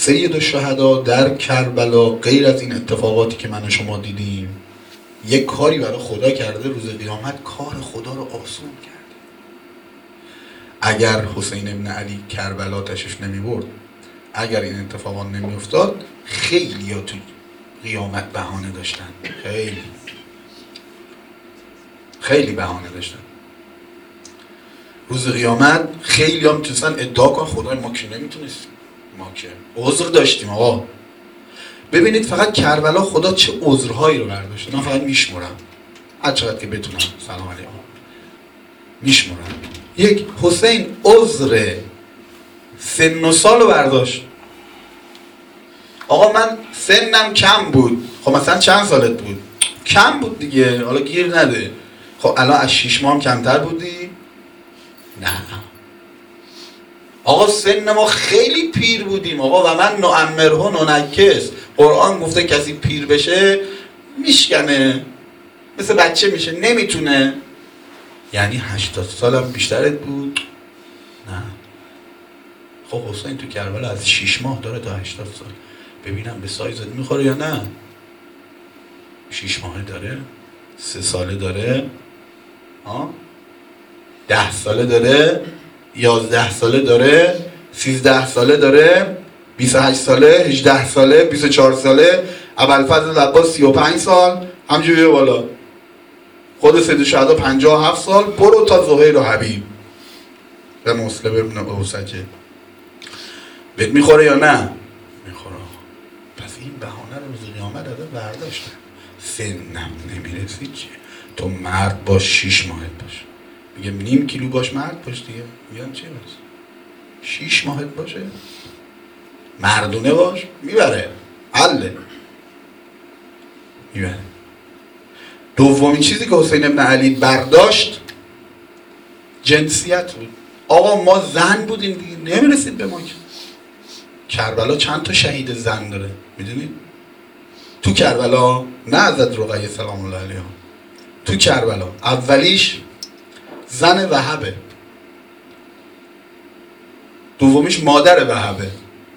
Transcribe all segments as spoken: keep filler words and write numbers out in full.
سید الشهدا در کربلا غیر از این اتفاقاتی که من و شما دیدیم یک کاری برای خدا کرده، روز قیامت کار خدا رو آسون کرده. اگر حسین ابن علی کربلا تشریف نمی برد، اگر این اتفاقات نمی افتاد، خیلی ها تو قیامت بهانه داشتن، خیلی خیلی بهانه داشتن. روز قیامت خیلی هم میتونستن ادعا کن خدای ما که نمیتونستیم، ما که عذر داشتیم. آقا ببینید فقط کربلا خدا چه عذرهایی رو برداشته. من فقط میشمرم هر چقدر که بتونم. سلام علیکم. میشمرم. یک، حسین عذر سن و سال رو برداشت. آقا من سنم کم بود. خب مثلا چند سالت بود؟ کم بود دیگه، حالا گیر نده. خب الان از شیش ماه هم کمتر بودی؟ نه. آقا سن ما خیلی پیر بودیم آقا. و من نعمره ننکس. قرآن گفته کسی پیر بشه میشکنه، مثل بچه میشه، نمیتونه. یعنی هشتاد سالم بیشترت بود؟ نه. خب حسین تو کربلا از شیش ماه داره تا هشتاد سال. ببینم به سایزت میخوره یا نه. شیش ماهه داره، سه ساله داره، ها، ده ساله داره، یازده ساله داره، سیزده ساله داره، بیست و هشت ساله، هجده ساله، بیست و چهار ساله، ابوالفضل عباس سی و پنج سال، همجوری بالا. خود سید الشهدا پنجاه و هفت سال. برو تا زهیر و حبیب به مسلم ابن اوسجه. بهت میخوره یا نه؟ میخوره. پس این بهانه رو روز قیامت داده برداشتن. سنم نمیرسید چیه؟ تو مرد باش، شیش ماهت باش. میگم نیم کیلو باش مرد باش دیگه. میگم چه باش؟ شیش ماهت باشه مردونه باش، میبره. حله، میبره. دومین چیزی که حسین ابن علی برداشت جنسیت بود. آقا ما زن بودیم دیگه، نمیرسید به ما. کربلا چند تا شهید زن داره میدونید؟ تو کربلا نه حضرت رقیه سلام الله علیها، تو کربلا اولیش زن وهبه، دومیش مادر وهبه،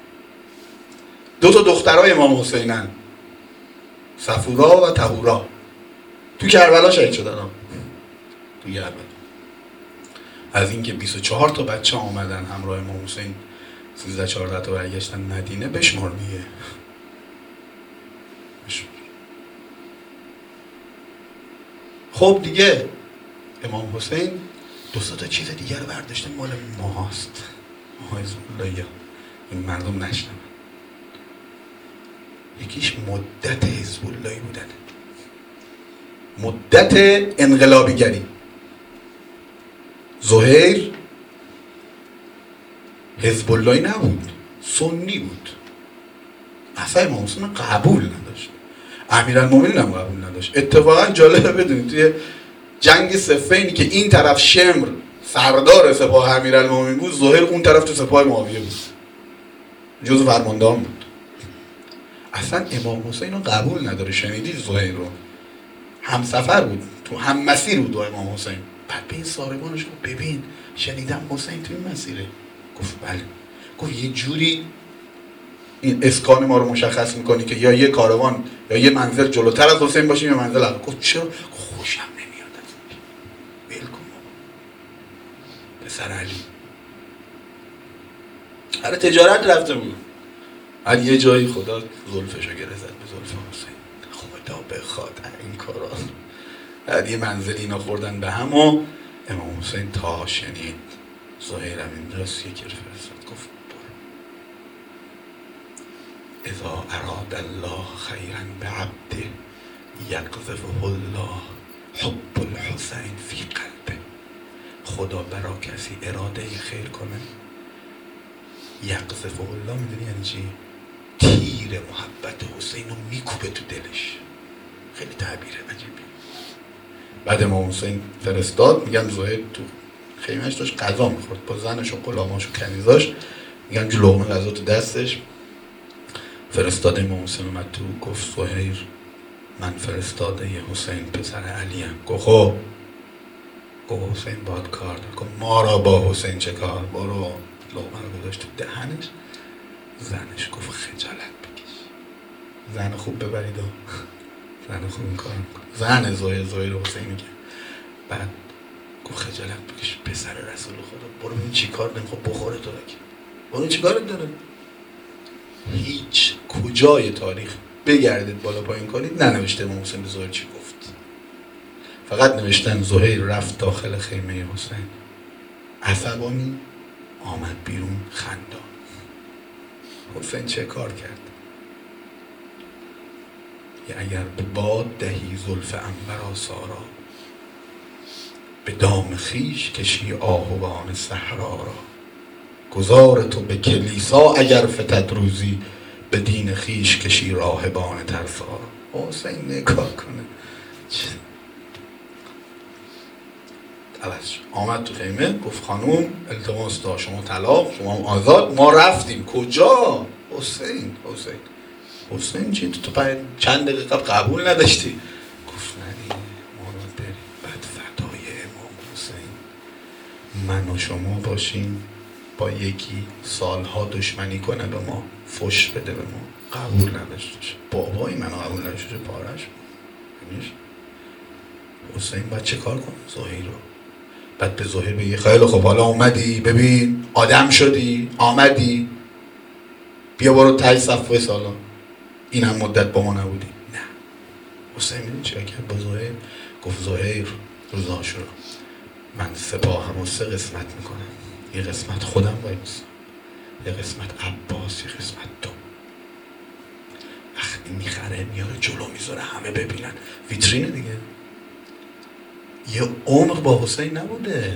دو تا دخترای امام حسینن، صفورا و طهورا. تو کربلا شهید شدن ها. تو کربلا از اینکه بیست و چهار تا بچه آمدن همراه امام حسین، سیزده چهارده تا برگشتن مدینه، بشمار دیگه. بشمار. خب دیگه امام حسین دو تا چیز دیگه رو برداشته مال ماست. ماه حزب‌الله، این مردم نشنون. یکیش مدت حزب‌الله بودن، مدت انقلابیگری. زهیر حزب الله نبود، سنی بود. اصلا امام حسین قبول نداشت، امیرالمومنین هم قبول نداشت. اتفاقا جالبه بدونید توی جنگ صفینی که این طرف شمر سردار سپاه امیرالمومنین بود، زهیر اون طرف تو سپاه معاویه بود، جزو فرماندهان بود. اصلا امام حسین رو قبول نداره. شنیدید زهیر رو؟ همسفر بود، تو هم مسیر بود با امام حسین. بعد به این ساربانش گفت ببین شنیدم حسین تو این مسیره. گفت بله. گفت یه جوری این اسکان ما رو مشخص میکنی که یا یه کاروان یا یه منزل جلوتر از حسین باشیم یا منزل عقب. گفت چرا؟ خوشم نمیاد از این. ول کن پسر علی. هر تجارت رفته بود، هر یه جایی خدا زلفشو گره زد به زلف حسین. خدا بخواد این کارا. بعد یه منزل اینا خوردن به هم و امام حسین تا شنید زهیرم اینجاست یکی فرستاد گفت برو. اذا اراد الله خیرا بعبده یقذفه الله حب الحسین فی قلبه. خدا برا کسی اراده خیر کنه، یقذفه الله میدونی یعنی چی؟ تیر محبت حسین رو میکوبه تو دلش. خیلی تعبیر عجیبی. بعد امام حسین فرستاد، میگم زهیر تو خیمهش داشت غذا میخورد با زنش و غلاماش و کنیزاش، میگم جو لقمه غذا تو دستش. فرستاد امام حسین اومد تو، گفت زهیر من فرستاده ی حسین پسر علیم. گفت خب. گفت حسین باید کار داره. گفت ما را با حسین چه کار؟ برو. لقمه رو گذاشت تو دهنش، زنش گفت خجالت بکش، زن خوب ببرید و زن خوب این کار میکنه، زن زهیر زهیر حسین میگه. بعد گفت خجالت بکش پسر رسول خدا، برو ببین چی کار نمیخواد بخوره تو رکی، برو چی کارت داره. هیچ کجای تاریخ بگردید بالا پایین کنید ننوشته امام حسین به زهیر چی گفت، فقط نوشتن زهیر رفت داخل خیمه حسین عصبانی آمد بیرون خندان. حسین چه کار کرد؟ یا اگر به باد دهی زلف عنبر آسارا، به دام خیش کشی آهوان صحرا را. گذار تو به کلیسا اگر فتد روزی، به دین خیش کشی راهبان ترسا را. حسین نگاه کنه عوض آمد تو خیمه گفت خانوم التماس داشت، شما طلاق، شما آزاد. ما رفتیم کجا؟ حسین حسین حسین چی تو تو چند دقیقه قبول نداشتی؟ گفت نه دیگه ما رو بریم. بعد فدای امام حسین من و شما باشیم با یکی سالها دشمنی کنه به ما، فش بده به ما، قبول نداشتش. بابای منو قبول نداشتش، پارش میشه. حسین باید چه کار کنه؟ زهیر رو. بعد به زهیر بگه خیلی خب حالا اومدی، ببین آدم شدی، آمدی، بیا برو تای صفوه سالان، این هم مدت با ما نبودی. نه. حسین میدونی چه کرد با زهیر؟ گفت زهیر روز عاشورا من سپاهم رو سه قسمت میکنم، یه قسمت خودم وایس، یه قسمت عباس، یه قسمت تو. وقتی میخره میاره جلو میذاره همه ببینن، ویترینه دیگه. یه عمر با حسین نبوده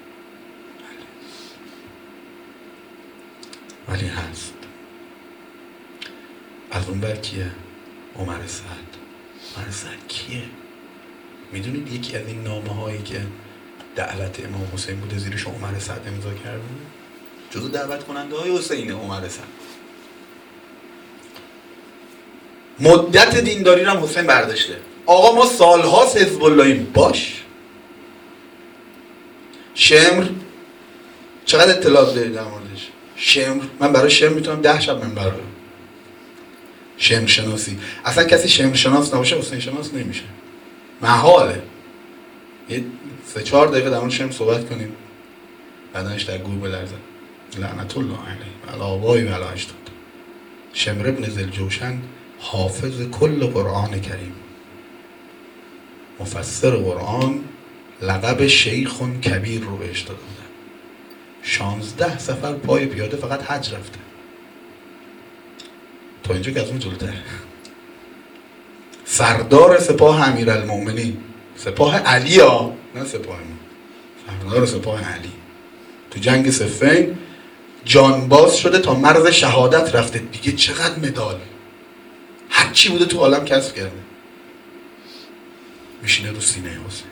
ولی هست. از اون بر کیه؟ عمر سعد. عمر سعد کیه؟ میدونید یکی از این نامه هایی که دعوت امام حسین بوده زیرش عمر سعد امضا کرده، جزو دعوت کننده های حسین عمر سعد. مدت دینداری رو هم حسین برداشته. آقا ما سالهاست حزب اللهیم. باش. شمر چقدر اطلاعات دارید در موردش؟ شمر من برای شمر میتونم ده شب منبر برم. شمر شناسی اصلا کسی شمر شناس نباشه حسین شناس نمیشه، محاله. یه سه چهار دقیقه در مورد شمر صحبت کنیم بدنش در گور بلرزه. لعنت الله علیه و آبایی و اجداد. شمر ابن ذوالجوشن حافظ کل قرآن کریم، مفسر قرآن، لقب شیخ کبیر رو بهش داده بودن. شانزده سفر پای پیاده فقط حج رفته تا اینجا که از اون جلوتر. سردار سپاه امیرالمومنین، سپاه علی ها، نه سپاه ما، سردار سپاه علی تو جنگ صفین جانباز شده تا مرز شهادت رفته دیگه. چقدر مدال هر چی بوده تو عالم کسب کرده، میشینه رو سینه حسین.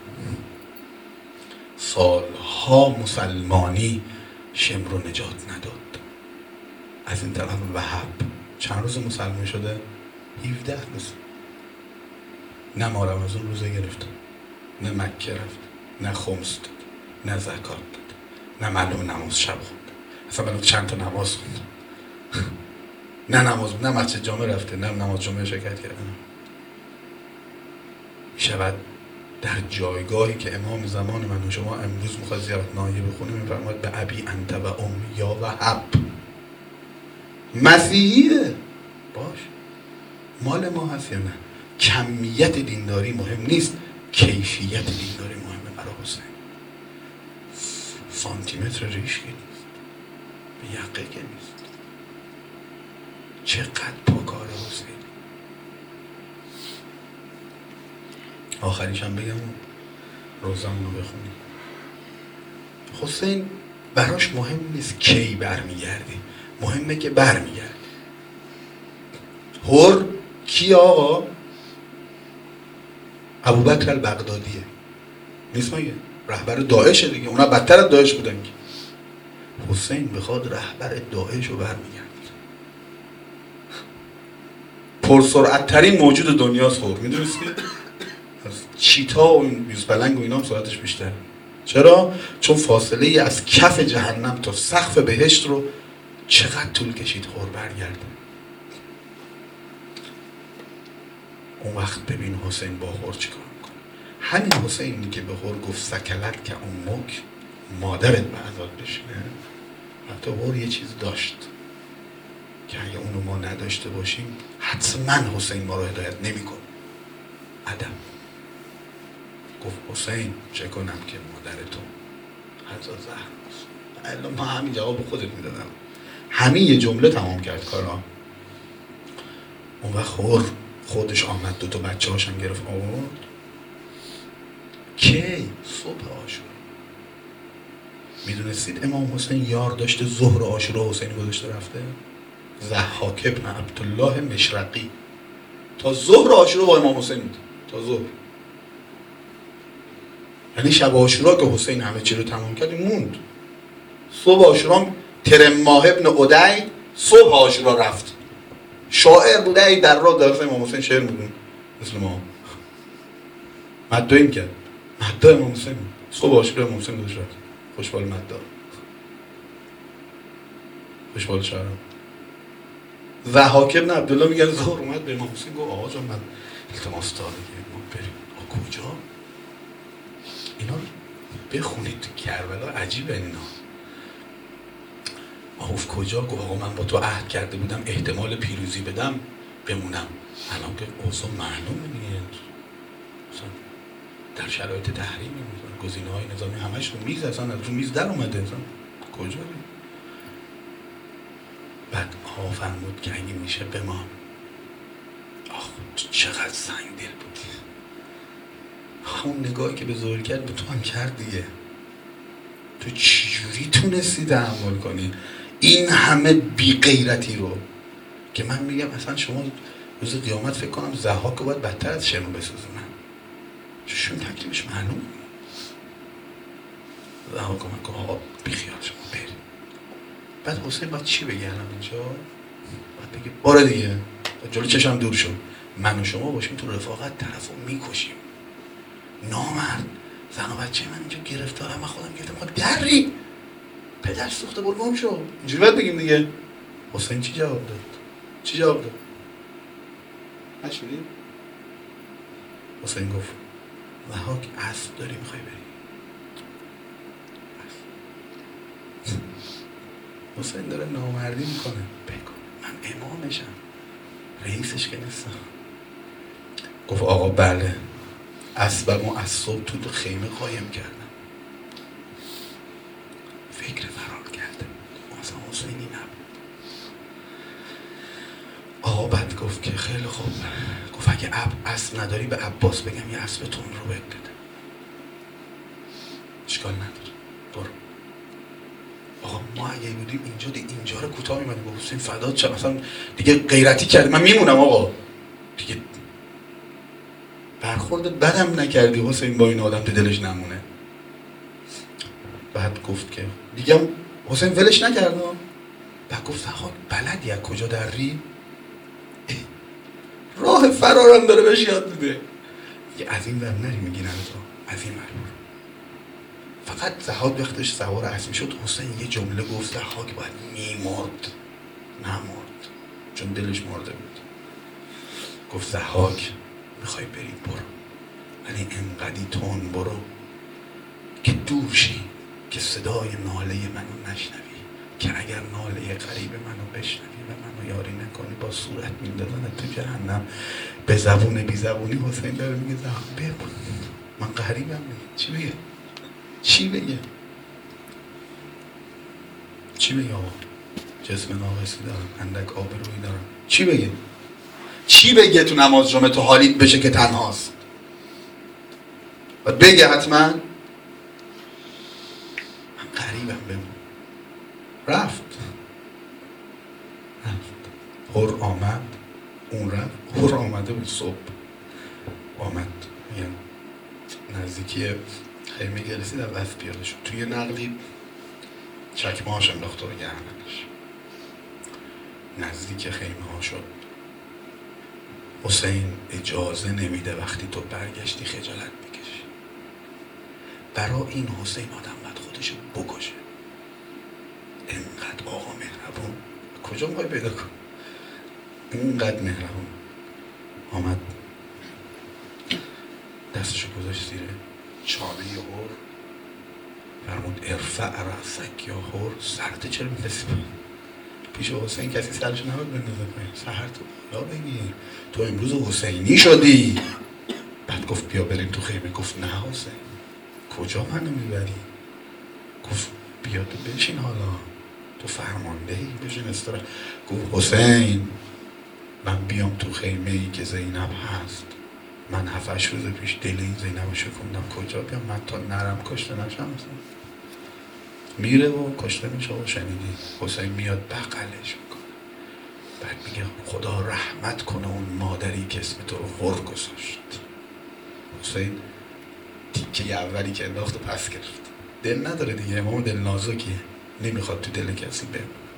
سالها مسلمانی شمر رو نجات نداد. از این طرف وهب چند روز مسلمان شده؟ هفده روز. نه ما رمضان روزه گرفت، نه مکه رفت، نه خمس داد، نه زکات داد، نه معلوم نماز شب خوند، اصلا معلوم چند تا نماز خوند. نه نماز، نه مسجد جامع رفته، نه نماز جمعه شرکت کرده. میشود در جایگاهی که امام زمان من و شما امروز میخواد زیارت نایه بخونه میفرماید به ابی انت و امی یا وهب. مسیحیه باش، مال ما هست یا نه؟ کمیت دینداری مهم نیست، کیفیت دینداری مهمه. برای حسین سانتیمتر ریش که نیست، به یقه که نیست. چقدر پاکار حسین. آخریش هم بگم روزمون رو بخونیم. حسین براش مهم نیست کی برمیگردی، مهمه که برمیگردی. هر کی آقا؟ ابوبکر البغدادیه، نیست مگه؟ رهبر داعشه دیگه، اونا بدتر از داعش بودن که. حسین بخواد رهبر داعش رو برمیگرد. پرسرعت ترین موجود دنیاست هر، میدونستی؟ از چیتا و این یوز پلنگ و اینا هم سرعتش بیشتره. چرا؟ چون فاصله ای از کف جهنم تا سقف بهشت رو چقدر طول کشید خور برگرده. اون وقت ببین حسین با خور چیکار میکنه. همین حسینی که به خور گفت سکلت که امک، مادرت به عذاب بشینه، حتی خور یه چیز داشت که اگه اونو ما نداشته باشیم حتما حسین ما رو هدایت نمیکنه. ادب. گفت حسین چه کنم که مادرتون حضا زهر الان ما همین جواب خودت میدادم، همین یه جمله تمام کرد کارا. اون وقت خور خودش آمد، دو تا بچه هاشم گرفت آورد. کی؟ صبح عاشورا. میدونستید امام حسین یار داشته ظهر عاشورا حسین گذاشته رفته؟ ضحاک ابن عبدالله مشرقی تا ظهر عاشورا با امام حسین بود، تا ظهر. یعنی شب عاشورا که حسین همه چی رو تمام کرد موند. صبح عاشورا ترم ماه ابن عدی صبح عاشورا رفت. شاعر بوده، ای در راه درست امام حسین شعر میگون مثل ما. مدعا این کرد، مدعا امام حسین صبح عاشورا امام حسین گذاشت رفت. خوشبال مدعا، خوشبال شعرم. ضحاک ابن عبدالله میگن ظهر اومد به امام حسین گفت آقا جان من التماس داره که ما بریم. آقا کجا؟ اینا بخونید تو کربلا، عجیبه اینا. آقا کجا؟ گفت آقا من با تو عهد کرده بودم احتمال پیروزی بدم بمونم. الان که اوضاع معلومه دیگه، در شرایط تحریم گزینه های نظامی همش رو میز، اصلا از رو میز در اومده، اصلا کجا بیم؟ بعد آقا فرمود که اگه میشه بمان. آخ چقدر سنگ دل بودی. همون نگاهی که به ظهر کرد به تو هم کرد دیگه. تو چجوری تونستی تحمل کنی این همه بی غیرتی رو که من میگم اصلا شما روز قیامت فکر کنم ضحاک رو باید بدتر از شنو بسوزونن. چون تکلیفش معلوم. ضحاک من که آقا بیخیال شما بریم. بعد حسین باید چی بگه الان اینجا؟ باید بگه باره دیگه جلو چشم دور شد، من و شما باشیم تو رفاقت طرف رو میکشیم. نامرد زن و بچه من اینجا گرفتارم، من خودم گرفتم، ما دری پدر سوخته بلوم شد. اینجوری باید بگیم دیگه. حسین چی جواب داد؟ چی جواب داد؟ نشدی؟ حسین گفت ضحاک اسب داری میخوای بری؟ حسین داره نامردی میکنه. بگو من امامشم، رئیسش که نیستم. گفت آقا بله، اسبمو از صبح تو خیمه قایم کردم، فکر فرار کرده، اصلا حسینی نبود. آقا بعد گفت که خیلی خوب، گفت اگه اسب نداری به عباس بگم یه اسب تون رو بهت بده، اشکال نداره برو. آقا ما اگه بودیم اینجا دی اینجا رو کوتاه می‌مدیم با حسین فدات شم، مثلا دیگه غیرتی کرد من میمونم آقا دیگه. برخورد بدم نکردی حسین با این آدم تو دلش نمونه. بعد گفت که دیگه حسین ولش نکرد. بعد گفت ضحاک بلدی از کجا دری؟ راه فرارم داره بهش یاد میده. دیگه از این ور نری میگیرن تو، از این ور. فقط ضحاک وقتش سوار اسب شد حسین یه جمله گفت ضحاک باید میمرد، نمرد چون دلش مرده بود. گفت ضحاک میخوای بری برو، ولی انقدی تون برو که دور شی، که صدای ناله منو نشنوی، که اگر ناله قریب منو بشنوی و منو یاری نکنی با صورت میندازن تو جهنم. به زبون بی زبونی حسین داره میگه ضحاک بگو من قریبم نیست. چی بگه؟ چی بگه؟ چی بگه آقا؟ جسم ناقصی دارم، اندک آبرویی دارم. چی بگه؟ چی بگه تو نماز جمعه تو حالیت بشه که تنهاست؟ و بگه حتما من قریبم بمون. رفت رفت هر آمد، اون رفت. هر آمده بود صبح آمد، میگن نزدیکی خیمه گرسید از دست پیاده شد، توی نقلی چکمه هاش انداخته رو گردنش. نزدیک خیمه ها شد. حسین اجازه نمیده وقتی تو برگشتی خجالت بکشی. برای این حسین آدم باید خودشو بکشه. انقدر آقا مهربون کجا میخوای پیدا کن؟ اینقدر مهربون آمد دستشو گذاشت زیر چانه ی هور، فرمود ارفع رأسک یا هور، سرت چرا می‌پسی؟ پیش حسین کسی سرش نباید بندازه پایین، سر تو بالا بگیر، تو امروز حسینی شدی. بعد گفت بیا بریم تو خیمه. گفت نه حسین، کجا منو میبری؟ گفت بیا تو بشین، حالا تو فرماندهی، بشین استراحت. گفت حسین من بیام تو خیمه ای که زینب هست، من هفتش روز پیش دل این زینب رو شکوندم، کجا بیام من تا نرم کشته نشم؟ میره و کشته میشه و شنیدی حسین میاد بغلش میکنه، بعد میگه خدا رحمت کنه اون مادری که اسم تو رو ور گذاشت. حسین تیکه اولی که انداخت و پس گرفت. دل نداره دیگه، امام دل نازکیه، نمیخواد تو دل کسی بمونه.